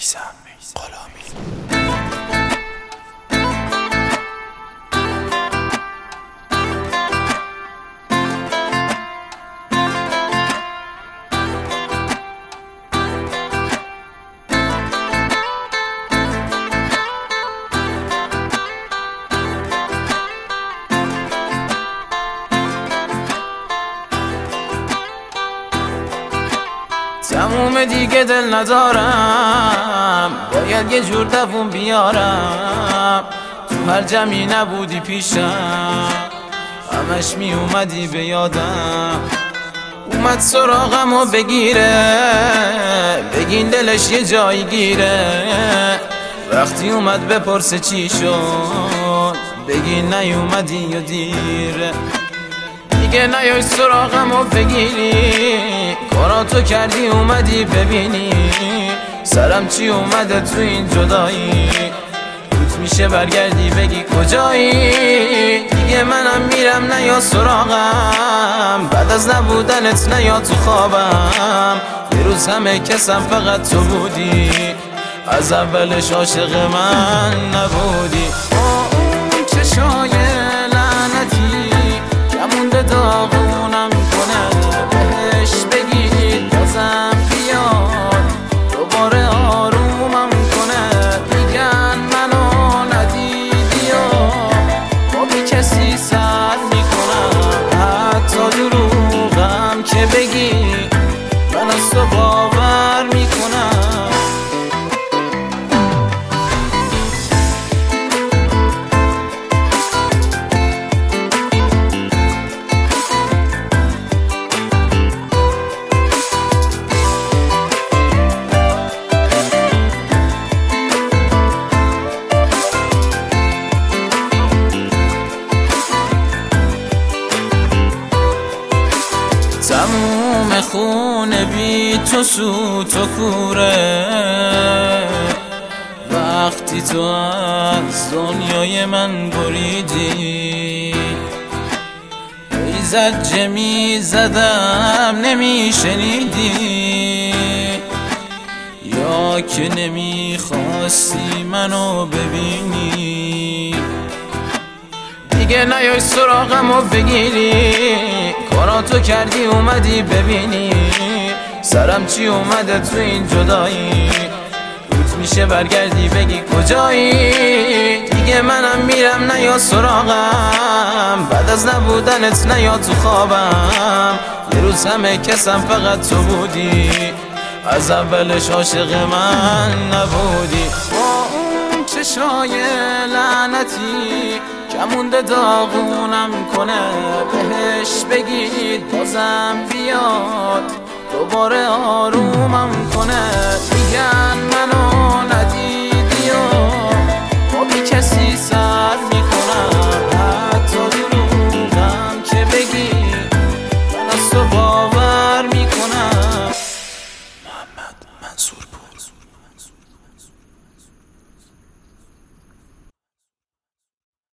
میثم غلامی. تموم دیگه دل ندارم، باید یه جور دووم بیارم. تو هر جمعی نبودی پیشم، همش می اومدی به یادم. اومد سراغم و بگیره، بگین دلش یه جایی گیره. وقتی اومد بپرسه چی شد، بگین نیومدی یا دیره. دیگه نیای سراغم و بگیری، کاراتو کردی اومدی ببینی. سرم چی اومده تو این جدایی، روت میشه برگردی بگی کجایی. دیگه منم میرم نیا سراغم، بعد از نبودنت نیا تو خوابم. یه روز همه کسم فقط تو بودی، از اولش عاشق من نبودی. اون چشای لعنتی گمونده داغونم کنه، بهش بگید بازم بیاد دوباره آرومم کنه. میگن منو ندیدی و با بی کسی سر میکنم. حتی دروغم که بگی من از تو باور میکنم. تموم خونه بی تو سوت و کوره، وقتی تو از دنیای من بریدی. ای زجه می زدم نمی شنیدی، یا که نمی خواستی منو ببینی. دیگه نیای سراغم و بگیری، کاراتو کردی اومدی ببینی. سرم چی اومده تو این جدایی، روت میشه برگردی بگی کجایی. دیگه منم میرم نیا سراغم، بعد از نبودنت نیا تو خوابم. یه روز همه کسم فقط تو بودی، از اولش عاشق من نبودی. با اون چشای لعنتی گمونده داغونم کنه، بهش بگید بازم بیاد دوباره آرومم کنه. میگن منو ندیدی و با بی کسی سر میکنم. حتی دروغم که بگی من از تو باور میکنم. محمد منصور